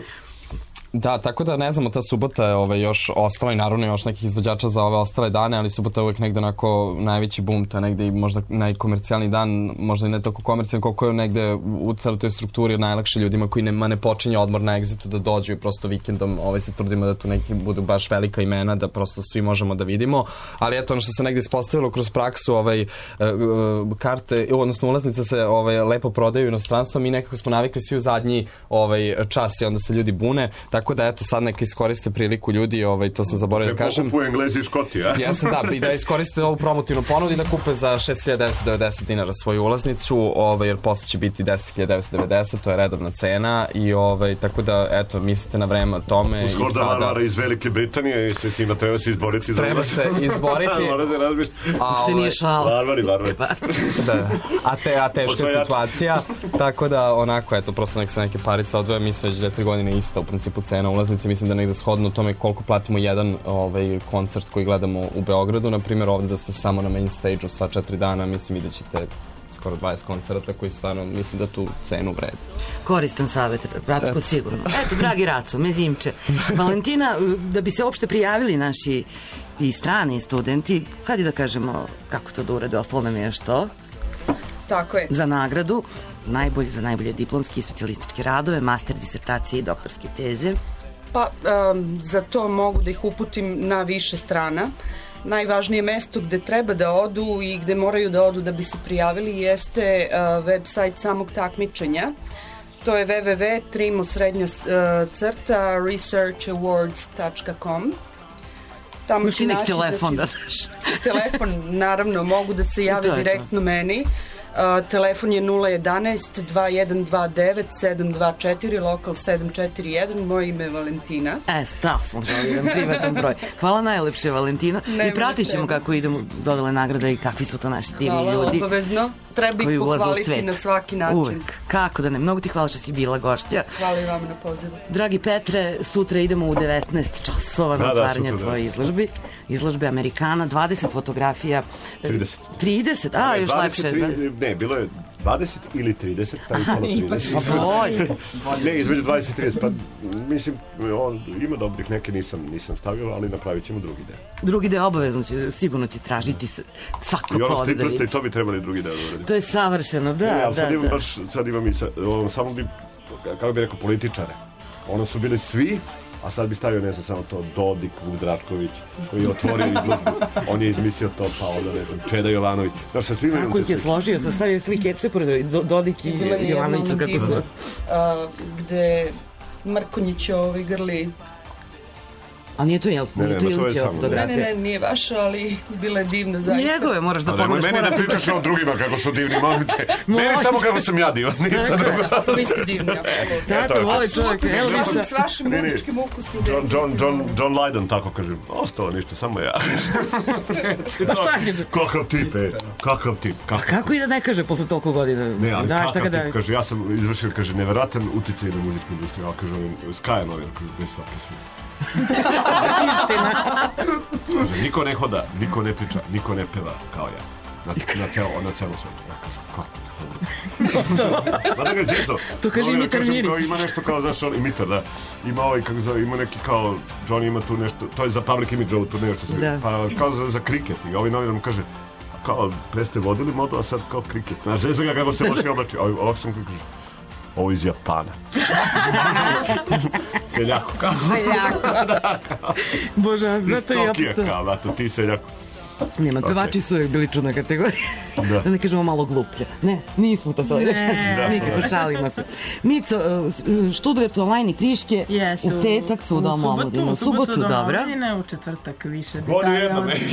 Da, tako da ne znamo, ta subota je ovaj, još ostala i naravno još nekih izvođača za ove ostale dane, ali subota je uvijek negde onako najveći boom, to je negde i možda najkomercijalni dan, možda i ne toliko komercijalni, koliko je negde u celoj toj strukturi najlakše ljudima koji nema ne počinje odmor na Exitu da dođu i prosto vikendom ovaj, se trudimo da tu neki budu baš velika imena, da prosto svi možemo da vidimo, ali eto ono što se negde ispostavilo kroz praksu, ovaj, karte, odnosno ulaznice se ovaj, lepo prodaju inostranstvom i nekako smo navikli svi u zadnji ovaj, čas i onda se ljudi bune, tako da eto sad neka iskoriste priliku ljudi, ovaj, to sam zaboravio da kažem. Kupuju Englezi i Škoti, a? Jeste, da, i da iskoriste ovu promotivnu ponudu i da kupe za šest hiljada devetsto devedeset dinara svoju ulaznicu, ovaj, jer posle će biti deset hiljada devetsto devedeset, to je redovna cena i ovaj, tako da, eto, mislite na vreme o tome. Uz Horda sada... Varvara iz Velike Britanije i se s njima treba se izboriti za treba se izboriti. Mora se razmišti. Ste nije šala. Varvari, varvari. Da, a, te, a teška situacija, tako da, onako, eto, prosto nek se neke parice odvoja, mislim već da je tri godine ista u principu cena ulaznice, mislim da negde shodno tome koliko platimo jedan ovaj, koncert koji gledamo u Beogradu, na primjer ovdje da ste samo na main stage-u sva četiri dana, mislim vidjet ćete skoro dvadeset koncerata koji stvarno, mislim da tu cenu vredi. Koristan savjet, Ratko, sigurno. Eto, dragi Raco, mezimče. Valentina, da bi se uopšte prijavili naši i strani studenti, hajde da kažemo kako to da urade, ostalo nam je što? Tako je. Za nagradu, najbolji za najbolje diplomske i specijalističke radove, master disertacije i doktorske teze. Pa, um, za to mogu da ih uputim na više strana. Najvažnije mesto gde treba da odu i gde moraju da odu da bi se prijavili jeste uh, website samog takmičenja. To je w w w tačka trimo srednja crta research awards tačka com. Tamo ću naći telefon da daš. Telefon, naravno, mogu da se jave direktno meni. A, telefon je nula jedanaest dva jedan dva devet sedam dva četiri, lokal sedam četiri jedan, moje ime je Valentina. E, da, smo želi jedan privatan broj. Hvala najlepše, Valentina. Nema I pratit ćemo čega. kako idemo dodale nagrada i kakvi su to naši divni Hvala, ljudi. obavezno. Treba ih koji ulaze u pohvaliti svet. na svaki način. Uvek. Kako da ne. Mnogo ti hvala što si bila gošća. Hvala i vama na pozivu. Dragi Petre, sutra idemo u devetnaest časova na Da, da, otvaranje sutra tvoje devetnaest. izložbi. Izložbe Amerikana, dvadeset fotografija. trideset. trideset? A, još dvadeset, lepše. tri, ne, bilo je dvadeset ili trideset, taj pola trideset. Pa bolje. Ne, između dvadeset i trideset, pa mislim, on, ima dobrih, neke nisam, nisam stavio, ali napravit ćemo drugi deo. Drugi deo obavezno će, sigurno će tražiti s- svako I ono ko ode sti da prsta i vidi. to bi trebali drugi deo da uradim. To je savršeno, da, Ne, ali da, sad imam da. baš, sad imam i sa, on, samo bi, kako bi rekao, političare. Ono su bili svi, a sad bi stavio, ne znam, samo to Dodik, Vuk Drašković, koji je otvorio izložbu. On je izmislio to, pa onda, ne znam, Čeda Jovanović. Znaš, sa svima imam Kako te ih je slike. složio, sastavio slike sve pored Do- Dodik i Bila je jedna Jovanović su kako su. divna, a, gde Mrkonjić je ovaj grli. A nije to, jel? Ne, Nije ne, to ma to je Ilićeva samo- Ne, fotografija? ne, ne, nije vaša, ali bila je divna zaista. Njegove moraš da A nemoj pogledaš. meni da moram- pričaš o drugima kako su divni, molim te. Meni samo kako sam ja divan, ništa drugo. Vi ste divni, apsolutno. Tako, Eto, voli čovjek apsolutno. Elvisa. Slažem s vašim Ne, ne. muzičkim ukusom. John, John, John, John Lydon, tako kažem. Ostao ništa, samo ja. Pa šta će? Kakav tip, e, kakav tip, kakav. Kako i da ne kaže posle toliko godina? Ne, ali da, šta kakav ga da... tip, kaže, ja sam izvršio, kaže, neveratan uticaj na muzičku industriju, a kaže, ovim, Sky je novinar, kaže, bez svake su. Kaže, niko ne hoda, niko ne priča, niko ne peva kao ja. Na, na, celo, na celo svetu. Ja kažem, kako? Ma da ga zjeco. To kaže Novinar, Imitar kažem, Mirić. kao, ima nešto kao, znaš, on, Imitar, da. Ima ovaj, kako zove, ima neki kao, Johnny ima tu nešto, to je za Public Image-ovu turneju što se Da. pa kao za, za kriket. I ovaj novinar mu kaže, kao, pre ste vodili modu, a sad kao kriket. Znaš, zezam ga kako se loše oblači. A ovako sam kaže, ovo iz Japana. Seljako. Bože, a Iz zato je Tokija, opstao. kao, vato, ti seljako. Nema, pevači su uvijek bili čudna kategorija. Da. Da ne kažemo malo gluplje. Ne, nismo to to. Ne. Nikako, šalimo se. Mico, uh, študujete online i kriške. Jesu. U petak su u Domu omladine. U subotu, Dom dobro. omladine, u četvrtak više Godi detalja. jedno, od- ne.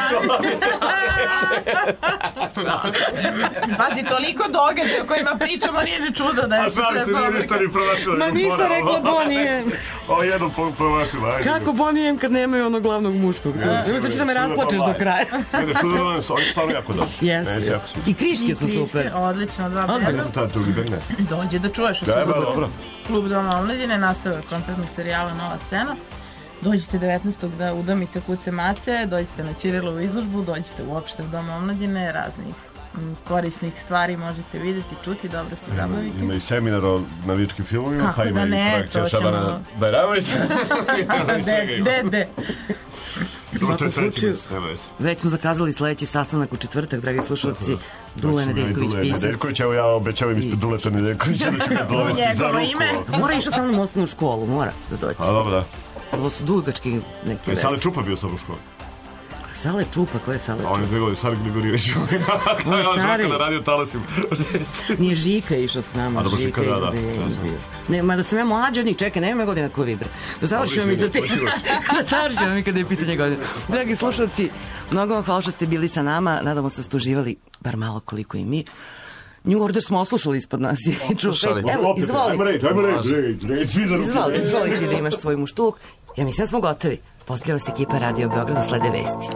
Pazi, toliko događaja o kojima pričamo, nije ni čudo da je A šalim se, nije ništa ni promašila. Ma nisam rekla Bonnie. Ovo jednom promašila, ajde. Kako Bonnie M kad nemaju onog glavnog muškog? Evo se ćeš da me rasplačeš do kraja. Ne, što da vam su, oni stvarno jako dobro. Jes, Ne, jes. jako su. I kriške su Kriške, super. Odlično, dva Ozbiljno. predloga. Ta drugi beg ne. Dođe da čuješ u Da, ba, subotu. dobro. Klub Doma omladine, nastavak koncertnog serijala Nova scena. Dođite devetnaestog da udomite kuce mace, dođite na Ćirilovu izložbu, dođite uopšte u Dom omladine, raznih m, korisnih stvari možete vidjeti, čuti, dobro se zabaviti. Ima i seminar o navijačkim filmovima, Kako pa ima da i ne, projekcija to ćemo- Šabana Bajramovića. De, de, de. Dobro, to je svakom sledeći slučaju- mesec, nema veze. Već smo zakazali sledeći sastanak u četvrtak, dragi slušalci. Dule Znači, Nedeljković Dule pisac. Nedeljković, evo ja obećavam ispred Duleta Nedeljkovića da ću ga dovesti za njegovo ruku. ime. Mora išao sa mnom u osnovnu školu, mora da dođe. A dobro, da. Ovo su dugački neki E, Sale vez. Čupa bio sam u školi. Sale Čupa, ko je Sale A on je Čupa? dve godine, Sale Grigorijević. On je stari. Na radio talasima. Nije Žika išao s nama. A dobro, Žika, da, da. je bio, Ja znam. bio. Ne, mada sam ja mlađa od njih, čekaj, nema godina ko vibre. Da završimo mi za te. izvini, Da završimo mi kada je pitanje godine. Dragi slušalci, mnogo vam hvala što ste bili sa nama. Nadamo se da ste uživali, bar malo koliko i mi. New Order smo oslušali ispod nas. Slušali. Evo, Opet, izvoli. Ajmo reći, ajmo reći, reći, reći, svi za ruku. Izvoli, izvoli ti da imaš svoj muštuk. Ja mislim da smo gotovi. Pozdravlja vas ekipa Radio Beograda, slede vesti.